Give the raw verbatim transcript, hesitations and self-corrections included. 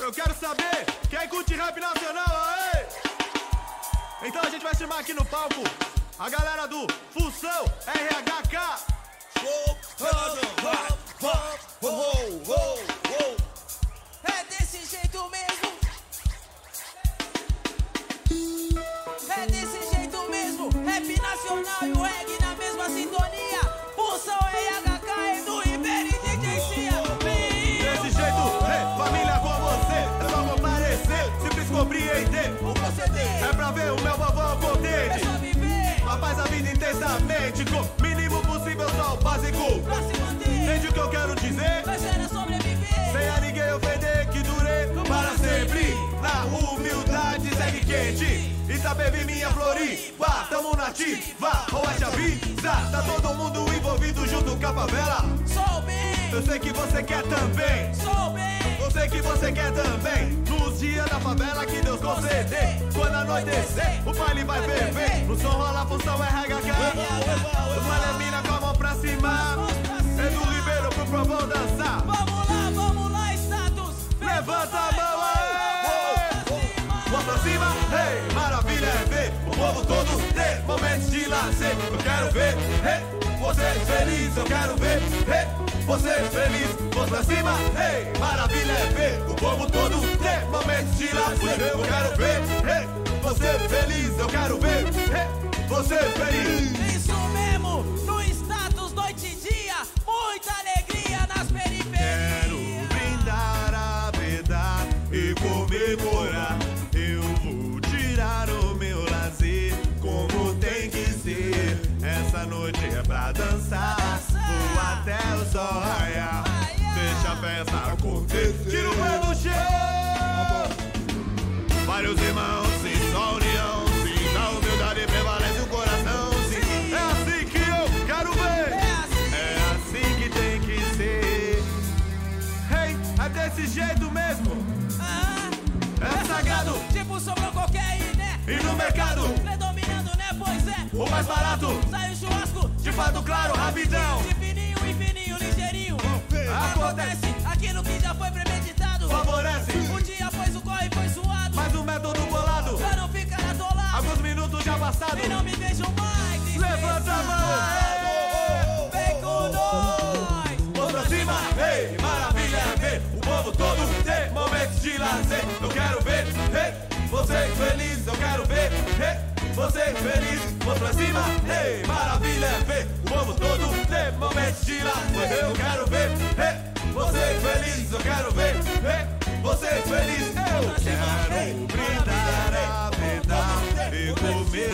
eu quero saber quem curte rap nacional, aê! Então a gente vai chamar aqui no palco a galera do Função R H K. É desse jeito mesmo. É desse jeito mesmo. Rap nacional e o reggae na mesma sintonia. Função R H K, Edu Ribeiro e D J Cia. Desse jeito, hey, família com você, é só comparecer, simples compreender. O proceder É pra ver o meu vovô contente. é só viver. A paz a vida intensamente, com o mínimo possível, só o básico. Pra se manter, Entende o que eu quero dizer? nós era sobreviver. Sem a ninguém ofender, que dure para sempre. Na humildade segue quente. Itapevi, minha Floripa, tamo na ativa, ou é avisa. Tá todo mundo envolvido junto com a favela. Sou bem, Eu sei que você quer também. sou bem. Eu sei que você quer também. Nos dias da favela que Deus conceder. Quando anoitecer, o baile vai ferver. No som rola função R H K. Os malemina com a mão pra cima. Edu Ribeiro pro povão dançar. Vamos lá, vamos lá, status. Levanta a mão aí. Mão pra cima, hey, maravilha é ver o povo todo ter momentos de lazer. Eu quero ver, hey, você feliz. Eu quero ver, hey, você feliz. Mão pra cima, hey, maravilha é ver o povo todo ter momentos de lazer. Eu quero ver, hey, você feliz. Eu quero ver, hey, você feliz. Isso mesmo, no status noite e dia, muita alegria nas periferias. Quero brindar a vida e comemorar. Eu vou tirar o meu lazer como tem que ser. Essa noite é pra dançar, vou até o sol raiar. Deixa a festa acontecer. Tira o pé do chão. Vários irmãos, sim, só união, sim. Da humildade prevalece o coração, sim. É assim que eu quero ver. É assim que tem que ser. Hey, é desse jeito mesmo. Ah, É sagrado. tipo sobrou qualquer aí, né? E no mercado, Predominando, né? Pois é. o mais barato, Sai o churrasco, de fato claro, rapidão. de fininho e fininho, ligeirinho. Acontece aquilo que já foi premeditado. Favorece, Um dia foi o corre, foi suado. mas o método bolado. Pra não ficar atolado. Alguns minutos já passados. E não me vejam mais. Levanta a mão. Vem com nós. Mão pra cima, ei, maravilha é ver o povo todo ter momentos de lazer. Eu quero ver, ei, você feliz. Eu quero ver, ei, você feliz. Mão pra cima, ei, maravilha é ver o povo todo ter momentos de lazer. Eu quero ver, ei,